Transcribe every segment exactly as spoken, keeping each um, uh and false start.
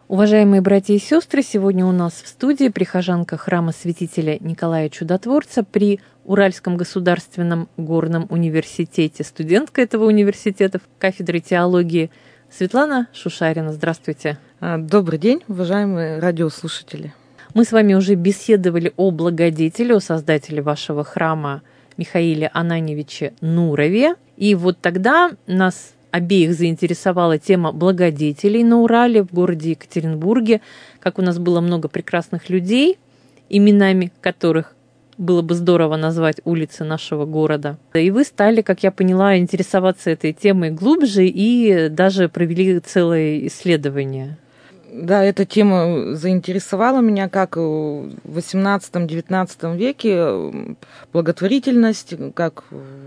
Уважаемые братья и сестры, сегодня у нас в студии прихожанка храма святителя Николая Чудотворца при Уральском государственном горном университете, студентка этого университета кафедры теологии Светлана Шушарина. Здравствуйте. Добрый день, уважаемые радиослушатели. Мы с вами уже беседовали о благодетеле, о создателе вашего храма Михаиле Ананьевиче Нурове. И вот тогда нас обеих заинтересовала тема благодетелей на Урале, в городе Екатеринбурге, как у нас было много прекрасных людей, именами которых было бы здорово назвать улицы нашего города. И вы стали, как я поняла, интересоваться этой темой глубже и даже провели целое исследование. Да, эта тема заинтересовала меня, как в восемнадцатом-девятнадцатом веке благотворительность, как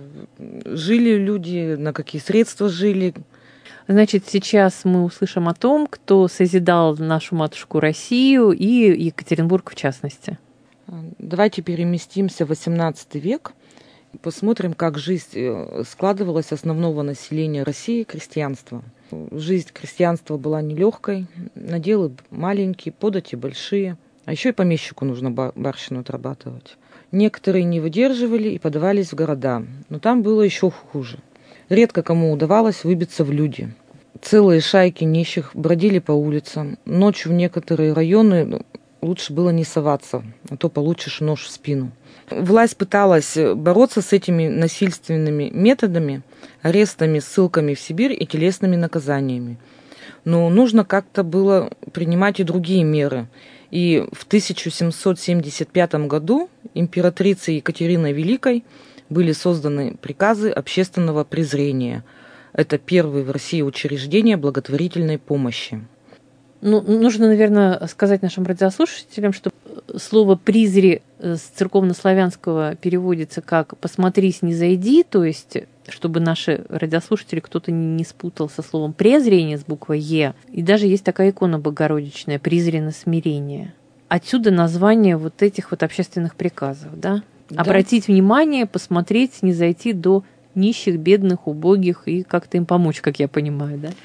жили люди, на какие средства жили. Значит, сейчас мы услышим о том, кто созидал нашу матушку Россию и Екатеринбург в частности. Давайте переместимся в восемнадцатый век, посмотрим, как жизнь складывалась основного населения России, крестьянства. Жизнь крестьянства была нелегкой, наделы маленькие, подати большие, а еще и помещику нужно барщину отрабатывать. Некоторые не выдерживали и подавались в города, но там было еще хуже. Редко кому удавалось выбиться в люди. Целые шайки нищих бродили по улицам. Ночью в некоторые районы лучше было не соваться, а то получишь нож в спину. Власть пыталась бороться с этими насильственными методами, арестами, ссылками в Сибирь и телесными наказаниями. Но нужно как-то было принимать и другие меры. И в тысяча семьсот семьдесят пятом году императрицей Екатериной Великой были созданы приказы общественного презрения. Это первые в России учреждения благотворительной помощи. Ну, нужно, наверное, сказать нашим радиослушателям, что слово «призри» с церковнославянского переводится как «посмотрись, не зайди», то есть, чтобы наши радиослушатели кто-то не спутал со словом «презрение» с буквой «е». И даже есть такая икона богородичная «призри смирение». Отсюда название вот этих вот общественных приказов, да? Да. Обратить внимание, посмотреть, не зайти до нищих, бедных, убогих и как-то им помочь, как я понимаю, да?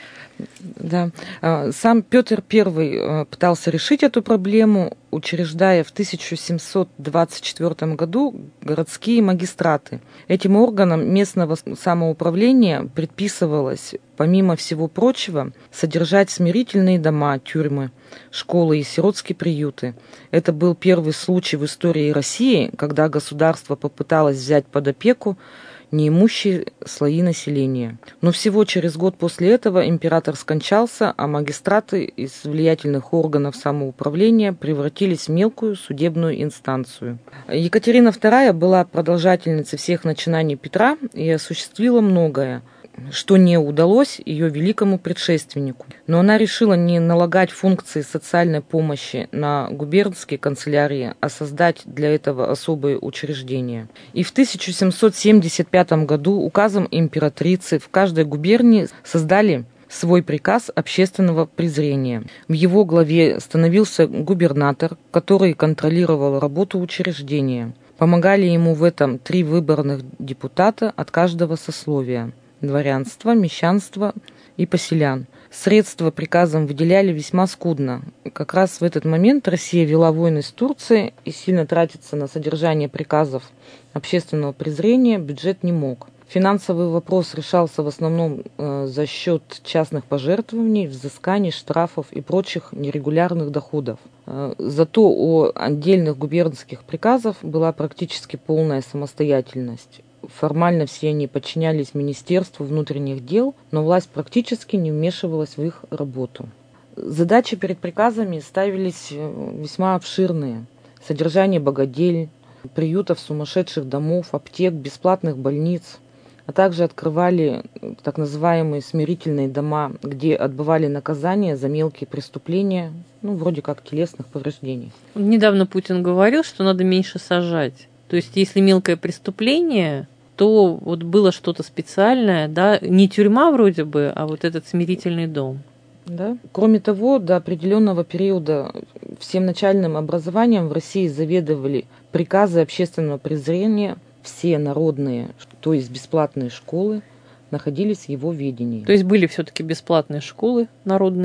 Да. Сам Петр I пытался решить эту проблему, учреждая в тысяча семьсот двадцать четвёртом году городские магистраты. Этим органам местного самоуправления предписывалось, помимо всего прочего, содержать смирительные дома, тюрьмы, школы и сиротские приюты. Это был первый случай в истории России, когда государство попыталось взять под опеку неимущие слои населения. Но всего через год после этого император скончался, а магистраты из влиятельных органов самоуправления превратились в мелкую судебную инстанцию. Екатерина вторая была продолжательницей всех начинаний Петра и осуществила многое, что не удалось ее великому предшественнику. Но она решила не налагать функции социальной помощи на губернские канцелярии, а создать для этого особые учреждения. И в тысяча семьсот семьдесят пятом году указом императрицы в каждой губернии создали свой приказ общественного презрения. В его главе становился губернатор, который контролировал работу учреждения. Помогали ему в этом три выборных депутата от каждого сословия: дворянство, мещанство и поселян. Средства приказом выделяли весьма скудно. Как раз в этот момент Россия вела войны с Турцией, и сильно тратиться на содержание приказов общественного презрения бюджет не мог. Финансовый вопрос решался в основном э, за счет частных пожертвований, взысканий, штрафов и прочих нерегулярных доходов. Э, зато у отдельных губернских приказов была практически полная самостоятельность. Формально все они подчинялись Министерству внутренних дел, но власть практически не вмешивалась в их работу. Задачи перед приказами ставились весьма обширные. Содержание богодель, приютов, сумасшедших домов, аптек, бесплатных больниц, а также открывали так называемые смирительные дома, где отбывали наказания за мелкие преступления, ну, вроде как телесных повреждений. Недавно Путин говорил, что надо меньше сажать. То есть, если мелкое преступление, то вот было что-то специальное, да, не тюрьма вроде бы, а вот этот смирительный дом. Да. Кроме того, до определенного периода всем начальным образованием в России заведовали приказы общественного презрения. Все народные, то есть бесплатные школы, находились в его ведении. То есть были все-таки бесплатные школы народные?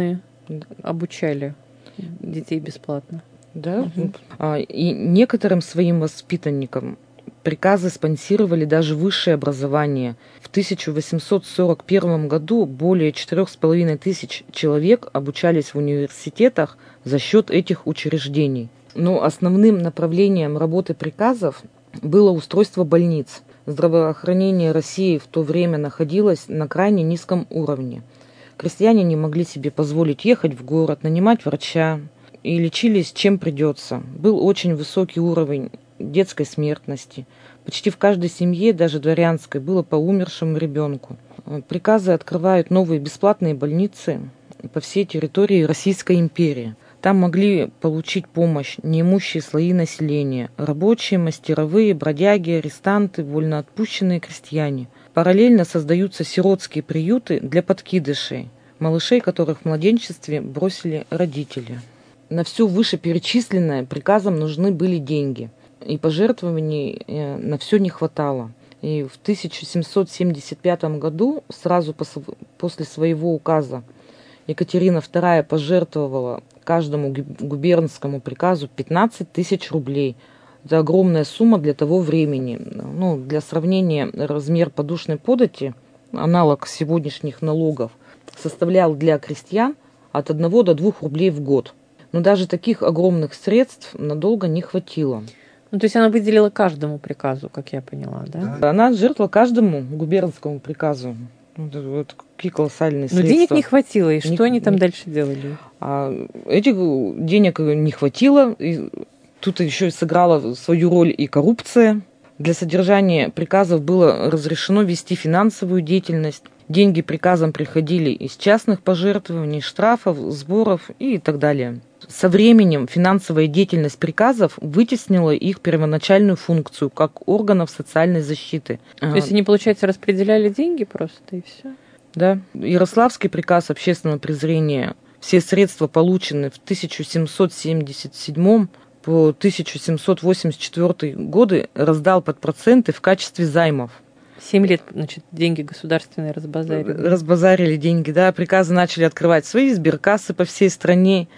обучали детей бесплатно. Да. Угу. И некоторым своим воспитанникам приказы спонсировали даже высшее образование. В тысяча восемьсот сорок первом году более четырех с половиной тысяч человек обучались в университетах за счет этих учреждений. Но основным направлением работы приказов было устройство больниц. Здравоохранение России в то время находилось на крайне низком уровне. Крестьяне не могли себе позволить ехать в город, нанимать врача и лечились чем придется. Был очень высокий уровень детской смертности. Почти в каждой семье, даже дворянской, было по умершему ребенку. Приказы открывают новые бесплатные больницы по всей территории Российской империи. Там могли получить помощь неимущие слои населения, рабочие, мастеровые, бродяги, арестанты, вольноотпущенные крестьяне. Параллельно создаются сиротские приюты для подкидышей, малышей, которых в младенчестве бросили родители. На все вышеперечисленное приказам нужны были деньги, и пожертвований на все не хватало. И в тысяча семьсот семьдесят пятом году, сразу после своего указа, Екатерина вторая пожертвовала каждому губернскому приказу пятнадцать тысяч рублей. Это огромная сумма для того времени. Ну, для сравнения, размер подушной подати, аналог сегодняшних налогов, составлял для крестьян от одного до двух рублей в год. Но даже таких огромных средств надолго не хватило. Ну, то есть она выделила каждому приказу, как я поняла, да? Она жертвовала каждому губернскому приказу. Вот, вот какие колоссальные средства. Но денег не хватило, и что не, они там не... дальше делали? А этих денег не хватило, и тут еще сыграла свою роль и коррупция. Для содержания приказов было разрешено вести финансовую деятельность. Деньги приказам приходили из частных пожертвований, штрафов, сборов и так далее. Со временем финансовая деятельность приказов вытеснила их первоначальную функцию как органов социальной защиты. То есть они, получается, распределяли деньги просто и все? Да. Ярославский приказ общественного презрения. Все средства, полученные в тысяча семьсот семьдесят седьмом по тысяча семьсот восемьдесят четвёртый годы, раздал под проценты в качестве займов. Семь лет, значит, деньги государственные разбазарили. Разбазарили деньги, да. Приказы начали открывать свои сберкассы по всей стране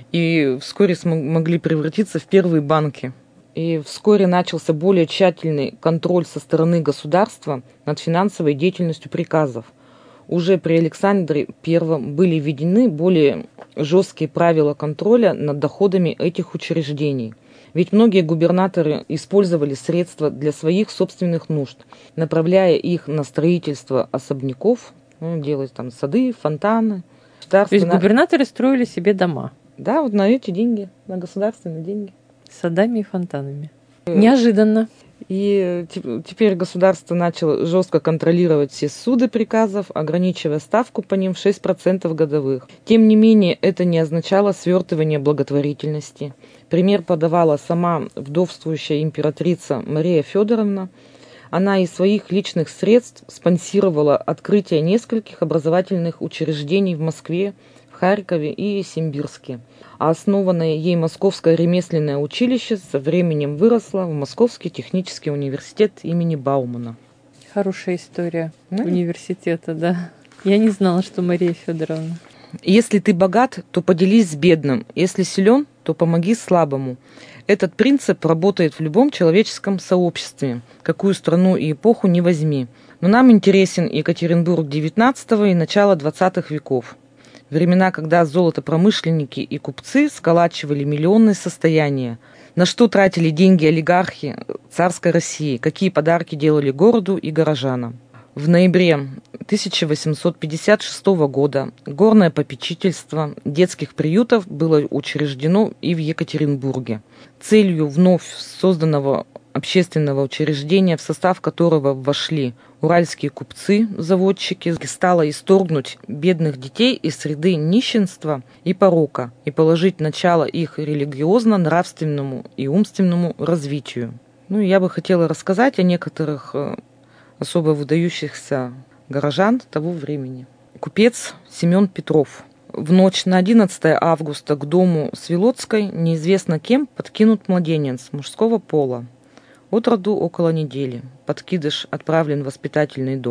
и вскоре смогли превратиться в первые банки. И вскоре начался более тщательный контроль со стороны государства над финансовой деятельностью приказов. Уже при Александре Первом были введены более жесткие правила контроля над доходами этих учреждений. Ведь многие губернаторы использовали средства для своих собственных нужд, направляя их на строительство особняков, ну, делать там сады, фонтаны. То есть губернаторы строили себе дома? Да, вот на эти деньги, на государственные деньги. С садами и фонтанами. Неожиданно. И теперь государство начало жестко контролировать все суды приказов, ограничивая ставку по ним в шесть процентов годовых. Тем не менее, это не означало свертывание благотворительности. Пример подавала сама вдовствующая императрица Мария Федоровна. Она из своих личных средств спонсировала открытие нескольких образовательных учреждений в Москве, в Харькове и Симбирске. А основанное ей Московское ремесленное училище со временем выросло в Московский технический университет имени Баумана. Хорошая история да? Университета, да. Я не знала, что Мария Федоровна. Если ты богат, то поделись с бедным. Если силен, то помоги слабому. Этот принцип работает в любом человеческом сообществе, какую страну и эпоху не возьми. Но нам интересен Екатеринбург девятнадцатого и начало двадцатых веков. Времена, когда золотопромышленники и купцы сколачивали миллионные состояния. На что тратили деньги олигархи царской России, какие подарки делали городу и горожанам. В ноябре тысяча восемьсот пятьдесят шестого года горное попечительство детских приютов было учреждено и в Екатеринбурге. Целью вновь созданного общественного учреждения, в состав которого вошли уральские купцы, заводчики, стало исторгнуть бедных детей из среды нищенства и порока и положить начало их религиозно-нравственному и умственному развитию. Ну, я бы хотела рассказать о некоторых особо выдающихся горожан того времени. Купец Семен Петров. В ночь на одиннадцатое августа к дому Свилотской неизвестно кем подкинут младенец мужского пола. От роду около недели. Подкидыш отправлен в воспитательный дом.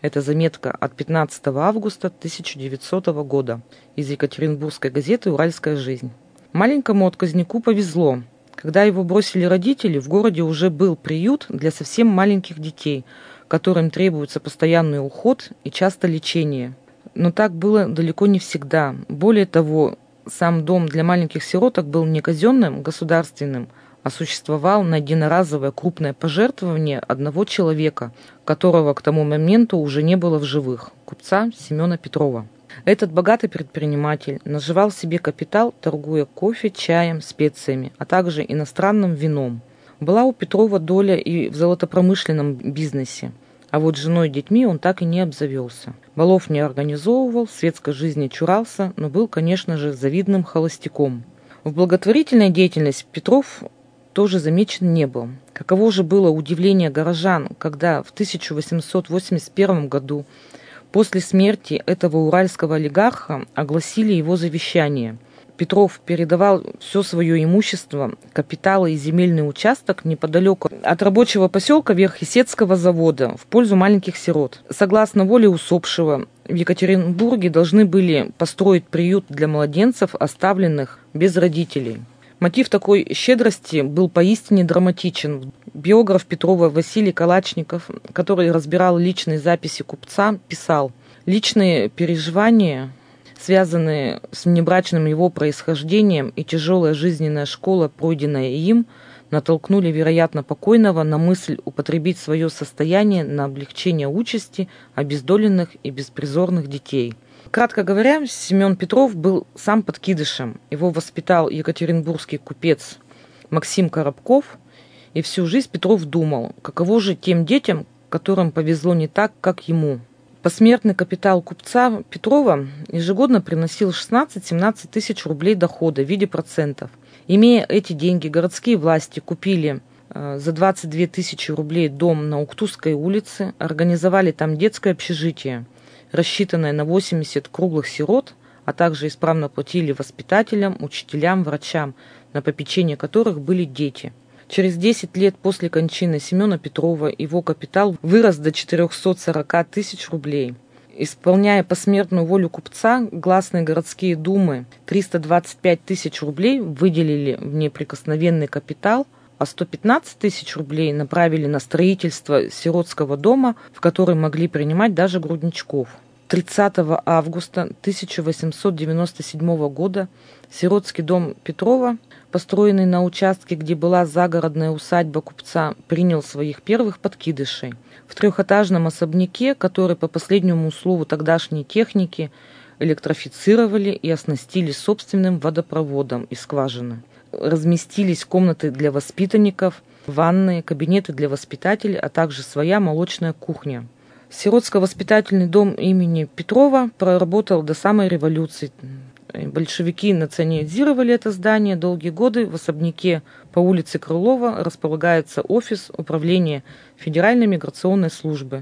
Это заметка от пятнадцатого августа тысяча девятисотого года из екатеринбургской газеты «Уральская жизнь». Маленькому отказнику повезло. Когда его бросили родители, в городе уже был приют для совсем маленьких детей, которым требуется постоянный уход и часто лечение. Но так было далеко не всегда. Более того, сам дом для маленьких сироток был не казенным, государственным, а существовал на единоразовое крупное пожертвование одного человека, которого к тому моменту уже не было в живых, купца Семена Петрова. Этот богатый предприниматель наживал себе капитал, торгуя кофе, чаем, специями, а также иностранным вином. Была у Петрова доля и в золотопромышленном бизнесе, а вот женой и детьми он так и не обзавелся. Балов не организовывал, светской жизни чурался, но был, конечно же, завидным холостяком. В благотворительной деятельности Петров тоже замечен не был. Каково же было удивление горожан, когда в тысяча восемьсот восемьдесят первом году после смерти этого уральского олигарха огласили его завещание. Петров передавал все свое имущество, капиталы и земельный участок неподалеку от рабочего поселка Верхесецкого завода в пользу маленьких сирот. Согласно воле усопшего, в Екатеринбурге должны были построить приют для младенцев, оставленных без родителей. Мотив такой щедрости был поистине драматичен. Биограф Петрова Василий Калачников, который разбирал личные записи купца, писал: «Личные переживания, связанные с внебрачным его происхождением, и тяжелая жизненная школа, пройденная им, натолкнули, вероятно, покойного на мысль употребить свое состояние на облегчение участи обездоленных и беспризорных детей». Кратко говоря, Семен Петров был сам подкидышем. Его воспитал екатеринбургский купец Максим Коробков, и всю жизнь Петров думал, каково же тем детям, которым повезло не так, как ему. Посмертный капитал купца Петрова ежегодно приносил шестнадцать-семнадцать тысяч рублей дохода в виде процентов. Имея эти деньги, городские власти купили э, за двадцать две тысячи рублей дом на Уктусской улице, организовали там детское общежитие, рассчитанное на восемьдесят круглых сирот, а также исправно платили воспитателям, учителям, врачам, на попечение которых были дети. Через десять лет после кончины Семена Петрова его капитал вырос до четырехсот сорока тысяч рублей. Исполняя посмертную волю купца, гласные городские думы триста двадцать пять тысяч рублей выделили в неприкосновенный капитал, а сто пятнадцать тысяч рублей направили на строительство сиротского дома, в который могли принимать даже грудничков. тридцатого августа тысяча восемьсот девяносто седьмого года сиротский дом Петрова, построенный на участке, где была загородная усадьба купца, принял своих первых подкидышей. В трехэтажном особняке, который по последнему слову тогдашней техники электрифицировали и оснастили собственным водопроводом из скважины. Разместились комнаты для воспитанников, ванные, кабинеты для воспитателей, а также своя молочная кухня. Сиротско-воспитательный дом имени Петрова проработал до самой революции. Большевики национализировали это здание. Долгие годы в особняке по улице Крылова располагается офис управления Федеральной миграционной службы.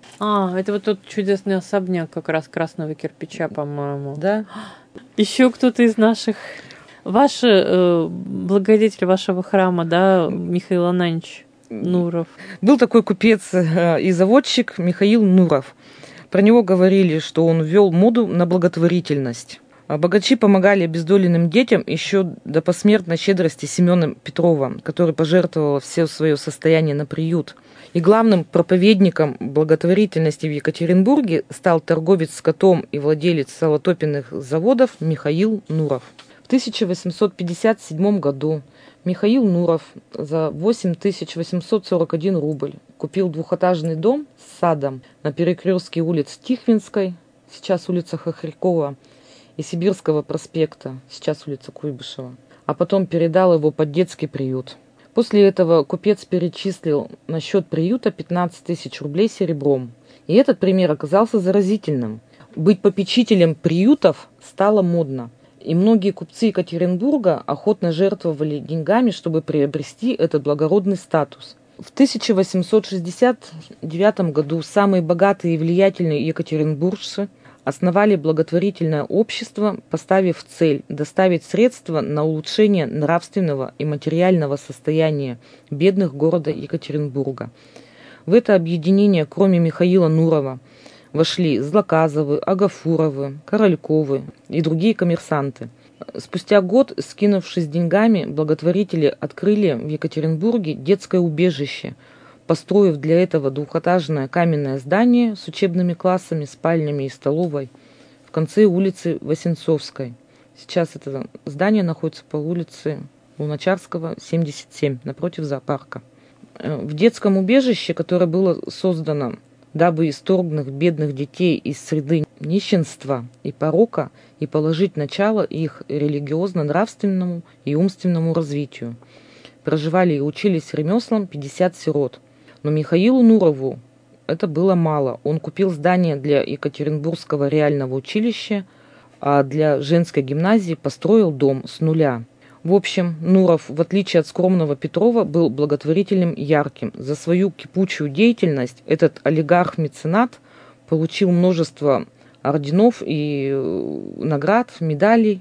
А, это вот тот чудесный особняк как раз красного кирпича, по-моему. Да. Еще кто-то из наших... Ваш э, благодетель вашего храма, да, Михаил Ананьевич Нуров. Был такой купец э, и заводчик Михаил Нуров. Про него говорили, что он ввел моду на благотворительность. А богачи помогали обездоленным детям еще до посмертной щедрости Семена Петрова, который пожертвовал все свое состояние на приют. И главным проповедником благотворительности в Екатеринбурге стал торговец скотом и владелец салотопенных заводов Михаил Нуров. В тысяча восемьсот пятьдесят седьмом году Михаил Нуров за восемь тысяч восемьсот сорок один рубль купил двухэтажный дом с садом на перекрестке улиц Тихвинской, сейчас улица Хохрякова, и Сибирского проспекта, сейчас улица Куйбышева, а потом передал его под детский приют. После этого купец перечислил на счет приюта пятнадцать тысяч рублей серебром. И этот пример оказался заразительным. Быть попечителем приютов стало модно. И многие купцы Екатеринбурга охотно жертвовали деньгами, чтобы приобрести этот благородный статус. В тысяча восемьсот шестьдесят девятом году самые богатые и влиятельные екатеринбуржцы основали благотворительное общество, поставив цель доставить средства на улучшение нравственного и материального состояния бедных города Екатеринбурга. В это объединение, кроме Михаила Нурова, вошли Злаказовы, Агафуровы, Корольковы и другие коммерсанты. Спустя год, скинувшись деньгами, благотворители открыли в Екатеринбурге детское убежище, построив для этого двухэтажное каменное здание с учебными классами, спальнями и столовой в конце улицы Васенцовской. Сейчас это здание находится по улице Луначарского, семьдесят семь, напротив зоопарка. В детском убежище, которое было создано, дабы исторгнуть бедных детей из среды нищенства и порока и положить начало их религиозно-нравственному и умственному развитию, проживали и учились ремеслам пятьдесят сирот. Но Михаилу Нурову это было мало. Он купил здание для Екатеринбургского реального училища, а для женской гимназии построил дом с нуля. В общем, Нуров, в отличие от скромного Петрова, был благотворителем ярким. За свою кипучую деятельность этот олигарх-меценат получил множество орденов и наград, медалей,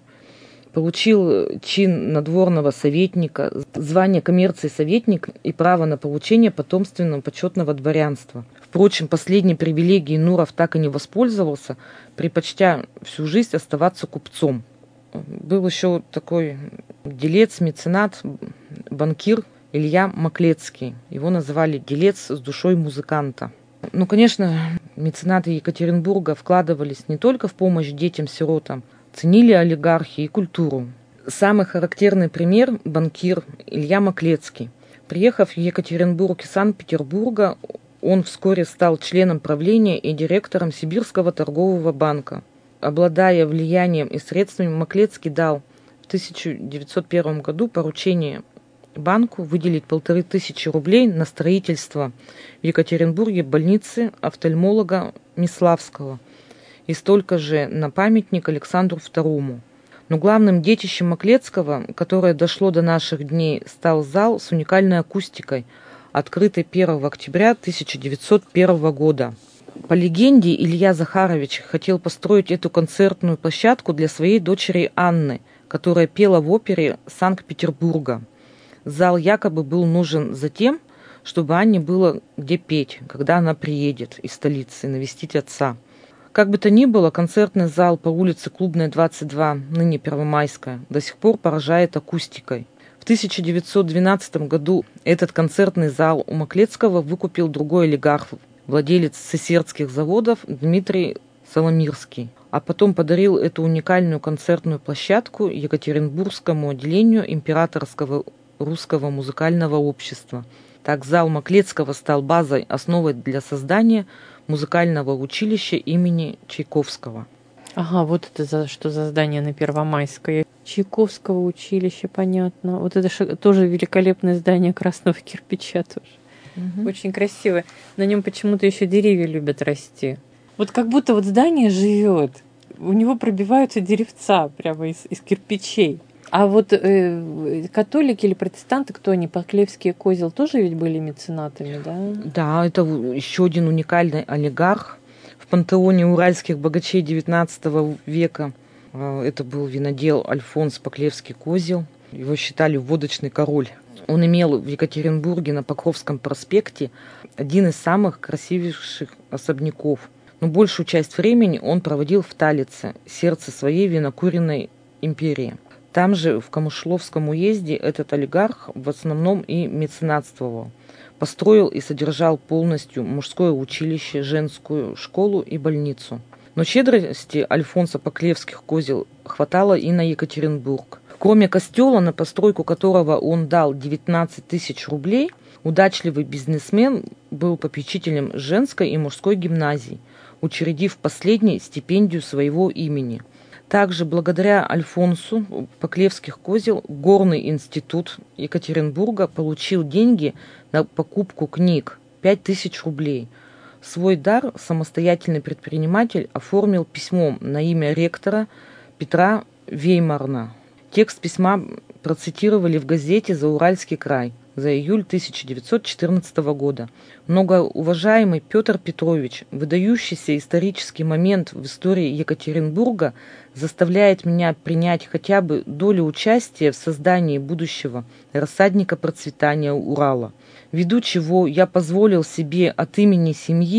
получил чин надворного советника, звание коммерции советника и право на получение потомственного почетного дворянства. Впрочем, последней привилегией Нуров так и не воспользовался, предпочтя всю жизнь оставаться купцом. Был еще такой делец, меценат, банкир Илья Маклецкий. Его называли делец с душой музыканта. Ну, конечно, меценаты Екатеринбурга вкладывались не только в помощь детям-сиротам, ценили олигархи и культуру. Самый характерный пример – банкир Илья Маклецкий. Приехав в Екатеринбург из Санкт-Петербурга, он вскоре стал членом правления и директором Сибирского торгового банка. Обладая влиянием и средствами, Маклецкий дал в тысяча девятьсот первом году поручение банку выделить полторы тысячи рублей на строительство в Екатеринбурге больницы офтальмолога Миславского и столько же на памятник Александру второму. Но главным детищем Маклецкого, которое дошло до наших дней, стал зал с уникальной акустикой, открытый первого октября тысяча девятьсот первого года. По легенде, Илья Захарович хотел построить эту концертную площадку для своей дочери Анны, которая пела в опере Санкт-Петербурга. Зал якобы был нужен за тем, чтобы Анне было где петь, когда она приедет из столицы навестить отца. Как бы то ни было, концертный зал по улице Клубная, двадцать два, ныне Первомайская, до сих пор поражает акустикой. В тысяча девятьсот двенадцатом году этот концертный зал у Маклецкого выкупил другой олигарх, владелец сесердских заводов Дмитрий Соломирский, а потом подарил эту уникальную концертную площадку Екатеринбургскому отделению Императорского русского музыкального общества. Так зал Маклецкого стал базой, основой для создания музыкального училища имени Чайковского. Ага, вот это за, что за здание на Первомайской. Чайковского училища, понятно. Вот это ш... тоже великолепное здание красного кирпича тоже. Угу. Очень красивое. На нем почему-то еще деревья любят расти. Вот как будто вот здание живет. У него пробиваются деревца прямо из, из кирпичей. А вот э, католики или протестанты, кто они, Поклевский и Козел, тоже ведь были меценатами, да? Да, это еще один уникальный олигарх в пантеоне уральских богачей девятнадцатого века. Это был винодел Альфонс Поклевский-Козел. Его считали водочный король. Он имел в Екатеринбурге на Покровском проспекте один из самых красивейших особняков. Но большую часть времени он проводил в Талице, сердце своей винокуренной империи. Там же, в Камышловском уезде, этот олигарх в основном и меценатствовал. Построил и содержал полностью мужское училище, женскую школу и больницу. Но щедрости Альфонса Поклевских-Козел хватало и на Екатеринбург. Кроме костела, на постройку которого он дал девятнадцать тысяч рублей, удачливый бизнесмен был попечителем женской и мужской гимназий, учредив последней стипендию своего имени. Также благодаря Альфонсу Поклевских-Козел Горный институт Екатеринбурга получил деньги на покупку книг – пять тысяч рублей. Свой дар самостоятельный предприниматель оформил письмом на имя ректора Петра Веймарна. Текст письма процитировали в газете «Зауральский край» за июль тысяча девятьсот четырнадцатого года. Многоуважаемый Петр Петрович, выдающийся исторический момент в истории Екатеринбурга заставляет меня принять хотя бы долю участия в создании будущего рассадника процветания Урала, ввиду чего я позволил себе от имени семьи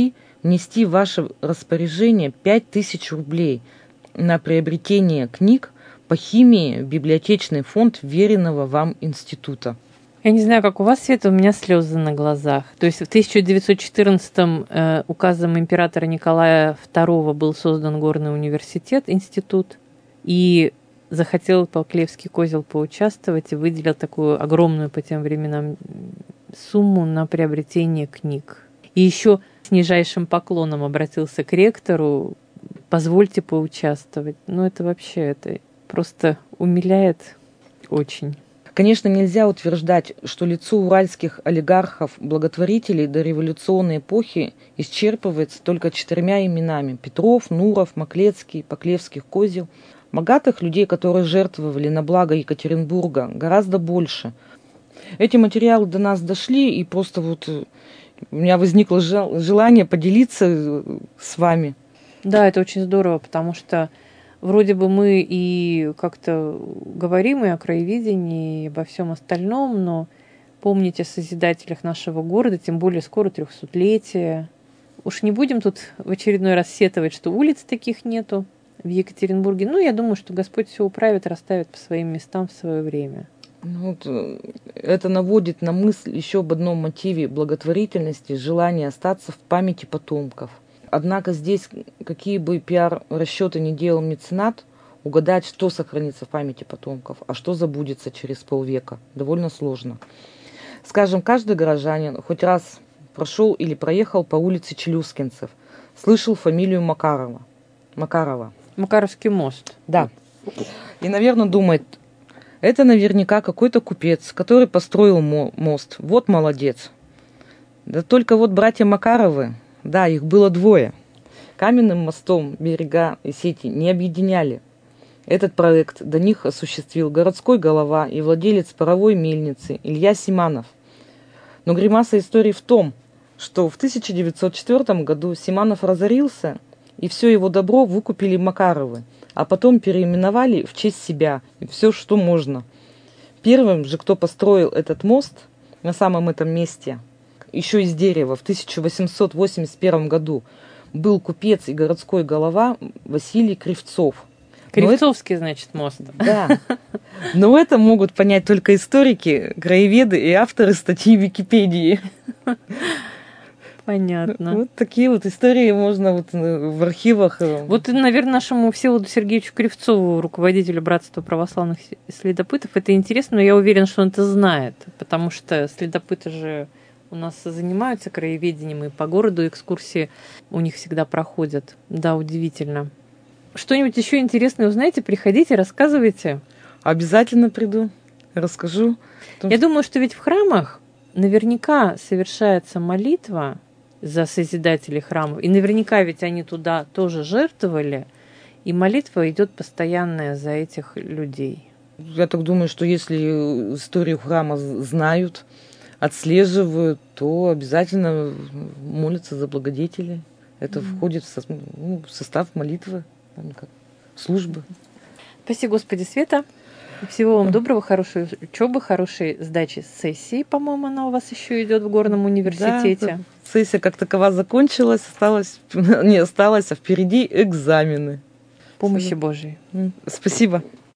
внести в ваше распоряжение пять тысяч рублей на приобретение книг по химии в библиотечный фонд веренного вам института. Я не знаю, как у вас, Света, у меня слезы на глазах. То есть в тысяча девятьсот четырнадцатом э, указом императора Николая второго был создан горный университет, институт, и захотел Полклевский козел поучаствовать и выделил такую огромную по тем временам сумму на приобретение книг. И еще с нижайшим поклоном обратился к ректору: позвольте поучаствовать. Ну, это вообще, это просто умиляет очень. Конечно, нельзя утверждать, что лицо уральских олигархов-благотворителей до революционной эпохи исчерпывается только четырьмя именами: Петров, Нуров, Маклецкий, Поклевских, Козел. Богатых людей, которые жертвовали на благо Екатеринбурга, гораздо больше. Эти материалы до нас дошли, и просто вот у меня возникло желание поделиться с вами. Да, это очень здорово, потому что вроде бы мы и как-то говорим и о краеведении, и обо всем остальном, но помните о созидателях нашего города, тем более скоро трехсотлетие. Уж не будем тут в очередной раз сетовать, что улиц таких нету в Екатеринбурге. Ну, я думаю, что Господь все управит, расставит по своим местам в свое время. Ну, вот, это наводит на мысль еще об одном мотиве благотворительности – желание остаться в памяти потомков. Однако здесь, какие бы пиар-расчеты ни делал меценат, угадать, что сохранится в памяти потомков, а что забудется через полвека, довольно сложно. Скажем, каждый горожанин хоть раз прошел или проехал по улице Челюскинцев, слышал фамилию Макарова. Макарова. Макаровский мост. Да. И, наверное, думает, это наверняка какой-то купец, который построил мост. Вот молодец. Да только вот братья Макаровы, да, их было двое. Каменным мостом берега и сети не объединяли. Этот проект до них осуществил городской голова и владелец паровой мельницы Илья Симанов. Но гримаса истории в том, что в тысяча девятьсот четвёртом году Симанов разорился, и все его добро выкупили Макаровы, а потом переименовали в честь себя и все, что можно. Первым же, кто построил этот мост на самом этом месте, еще из дерева, в тысяча восемьсот восемьдесят первом году, был купец и городской голова Василий Кривцов. Кривцовский, это, значит, мост. Да. Но это могут понять только историки, краеведы и авторы статьи в Википедии. Понятно. Вот такие вот истории можно вот в архивах. Вот, наверное, нашему Всеволоду Сергеевичу Кривцову, руководителю Братства православных следопытов, это интересно, но я уверена, что он это знает, потому что следопыты же у нас занимаются краеведением, и по городу экскурсии у них всегда проходят. Да, удивительно. Что-нибудь еще интересное узнаете, приходите, рассказывайте. Обязательно приду, расскажу. Я думаю, что ведь в храмах наверняка совершается молитва за созидателей храмов, и наверняка ведь они туда тоже жертвовали, и молитва идет постоянная за этих людей. Я так думаю, что если историю храма знают, отслеживают, то обязательно молятся за благодетелей. Это mm-hmm. входит в, со, ну, в состав молитвы, как службы. Спаси Господи, Света. Всего вам доброго, хорошей учебы, хорошей сдачи сессии, по-моему, она у вас еще идет в горном университете. Да, сессия как такова закончилась, осталось, не осталось, а впереди экзамены. Помощи Божией. Спасибо.